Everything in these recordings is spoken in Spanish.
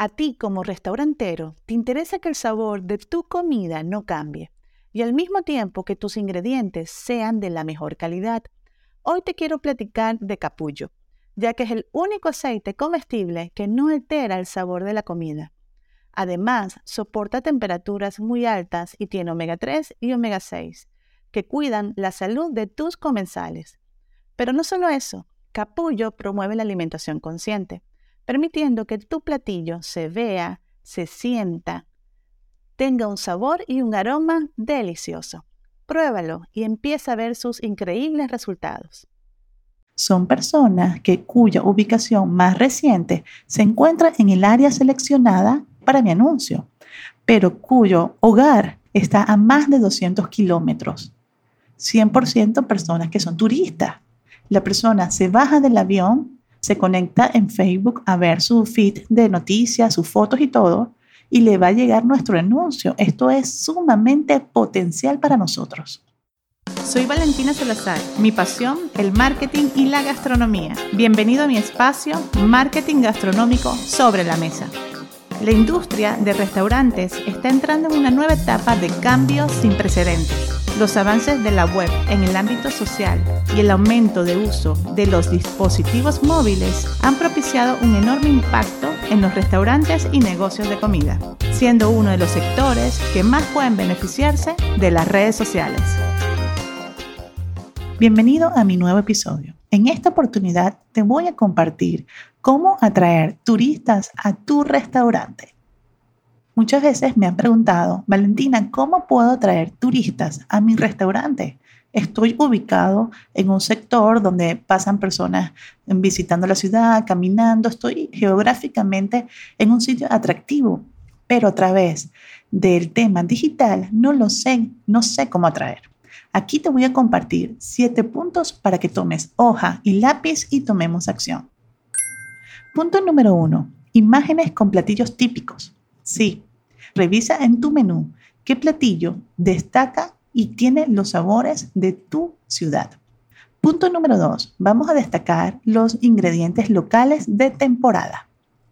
A ti como restaurantero, te interesa que el sabor de tu comida no cambie y al mismo tiempo que tus ingredientes sean de la mejor calidad. Hoy te quiero platicar de capullo, ya que es el único aceite comestible que no altera el sabor de la comida. Además, soporta temperaturas muy altas y tiene omega 3 y omega 6, que cuidan la salud de tus comensales. Pero no solo eso, capullo promueve la alimentación consciente, permitiendo que tu platillo se vea, se sienta, tenga un sabor y un aroma delicioso. Pruébalo y empieza a ver sus increíbles resultados. Son personas cuya ubicación más reciente se encuentra en el área seleccionada para mi anuncio, pero cuyo hogar está a más de 200 kilómetros. 100% personas que son turistas. La persona se baja del avión, se conecta en Facebook a ver su feed de noticias, sus fotos y todo, y le va a llegar nuestro anuncio. Esto es sumamente potencial para nosotros. Soy Valentina Salazar. Mi pasión, el marketing y la gastronomía. Bienvenido a mi espacio Marketing Gastronómico sobre la Mesa. La industria de restaurantes está entrando en una nueva etapa de cambios sin precedentes. Los avances de la web en el ámbito social y el aumento de uso de los dispositivos móviles han propiciado un enorme impacto en los restaurantes y negocios de comida, siendo uno de los sectores que más pueden beneficiarse de las redes sociales. Bienvenido a mi nuevo episodio. En esta oportunidad te voy a compartir cómo atraer turistas a tu restaurante. Muchas veces me han preguntado, Valentina, ¿cómo puedo atraer turistas a mi restaurante? Estoy ubicado en un sector donde pasan personas visitando la ciudad, caminando. Estoy geográficamente en un sitio atractivo, pero a través del tema digital no sé cómo atraer. Aquí te voy a compartir 7 puntos para que tomes hoja y lápiz y tomemos acción. Punto número 1. Imágenes con platillos típicos. Sí, revisa en tu menú qué platillo destaca y tiene los sabores de tu ciudad. Punto número 2. Vamos a destacar los ingredientes locales de temporada.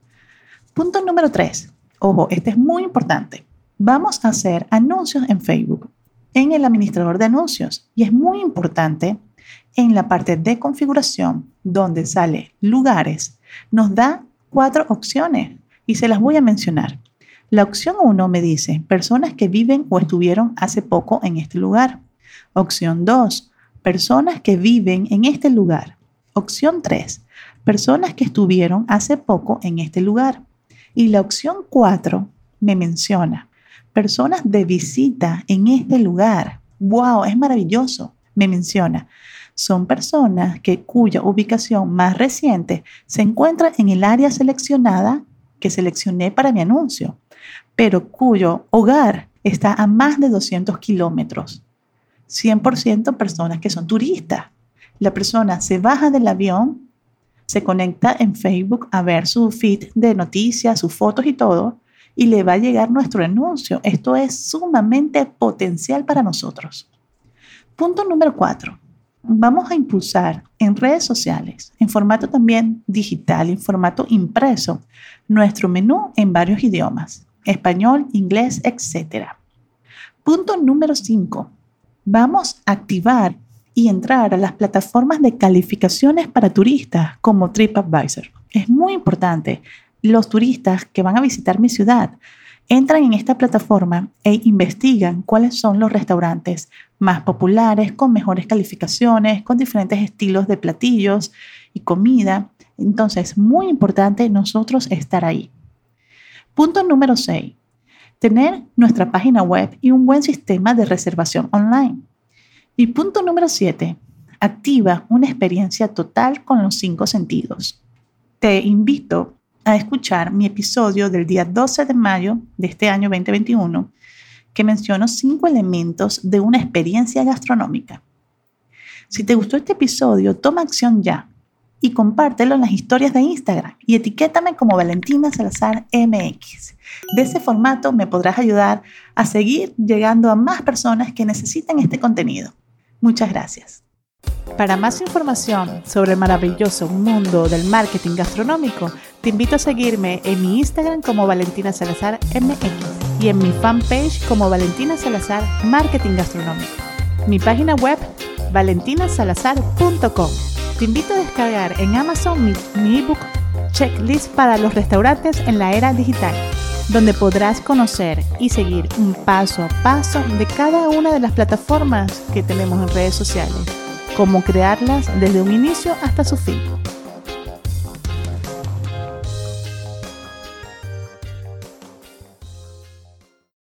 Punto número 3. Ojo, este es muy importante. Vamos a hacer anuncios en Facebook, en el administrador de anuncios. Y es muy importante en la parte de configuración, donde sale lugares, nos da 4 opciones y se las voy a mencionar. La opción 1 me dice personas que viven o estuvieron hace poco en este lugar. Opción 2, personas que viven en este lugar. Opción 3, personas que estuvieron hace poco en este lugar. Y la opción 4 me menciona personas de visita en este lugar. ¡Wow! Es maravilloso. Me menciona. Son personas cuya ubicación más reciente se encuentra en el área seleccionada que seleccioné para mi anuncio, pero cuyo hogar está a más de 200 kilómetros. 100% personas que son turistas. La persona se baja del avión, se conecta en Facebook a ver su feed de noticias, sus fotos y todo, y le va a llegar nuestro anuncio. Esto es sumamente potencial para nosotros. Punto número 4. Vamos a impulsar en redes sociales, en formato también digital, en formato impreso, nuestro menú en varios idiomas, español, inglés, etc. Punto número 5. Vamos a activar y entrar a las plataformas de calificaciones para turistas como TripAdvisor. Es muy importante. Los turistas que van a visitar mi ciudad entran en esta plataforma e investigan cuáles son los restaurantes más populares, con mejores calificaciones, con diferentes estilos de platillos y comida. Entonces, muy importante nosotros estar ahí. Punto número 6. Tener nuestra página web y un buen sistema de reservación online. Y punto número 7. Activa una experiencia total con los 5 sentidos. Te invito a escuchar mi episodio del día 12 de mayo de este año 2021, que menciono 5 elementos de una experiencia gastronómica. Si te gustó este episodio, toma acción ya y compártelo en las historias de Instagram y etiquétame como Valentina Salazar MX. De ese formato me podrás ayudar a seguir llegando a más personas que necesiten este contenido. Muchas gracias. Para más información sobre el maravilloso mundo del marketing gastronómico, te invito a seguirme en mi Instagram como Valentina Salazar MX y en mi fanpage como Valentina Salazar Marketing Gastronómico. Mi página web, valentinasalazar.com. Te invito a descargar en Amazon mi ebook Checklist para los restaurantes en la era digital, donde podrás conocer y seguir un paso a paso de cada una de las plataformas que tenemos en redes sociales, cómo crearlas desde un inicio hasta su fin.